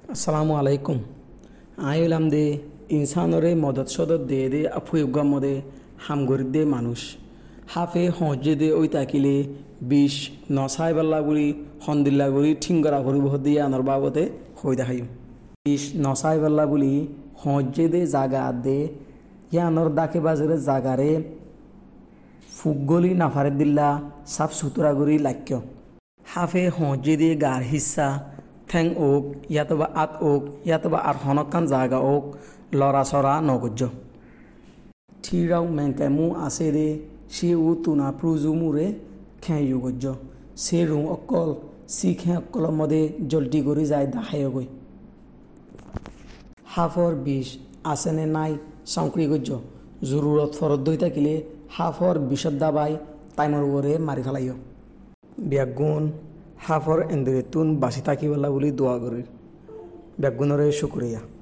আসসালামু আলাইকুম। আইলাম দে ইনসানরে মদত সদত দে আফুয়ুগা মদে হামগরিদ দে মানুষ হাফে হজে দে ওই তাকিলে বিষ নসাই বাল্লা গুড়ি হন্দিল্লা গুড়ি ঠিঙ্গরা করি বহ দিয়ে আনর বাবতে হই দেখাইম বিষ নসাই বাল্লা বলি হজে দে জাগা দে ইয়ানর দাকে বাজারে জাগারে ফুগলি নাফারে দিল্লা সাফ সুতরা গুড়ি লাক্য হাফে হজে দে গার হিসা ঠেং ওক ইয়াতবা আত ওক ইয়াতবা আর হনকান জাগা ওক লরা সরা নগজ্য ঠিরাও মেংকামু আছে রে সে উ তুনা প্রুজুমুরে খেঁয়ু গজ্য সে রুং অকল সি খে অকল মদে জলটি করে যায় দাহায় গই হাফর বিষ আসেনে নাই সংক্রি গজ্য জরুরত ফরত দই থাকিলে হাফর বিষদ দাবাই টাইমর ওরে মারি ফেলাইও ব্যাগুন হাফর এন্দরে তুন বাসি থাকিবেলা বলি দোয়া করি ব্যাগুনরে শুক্রিয়া।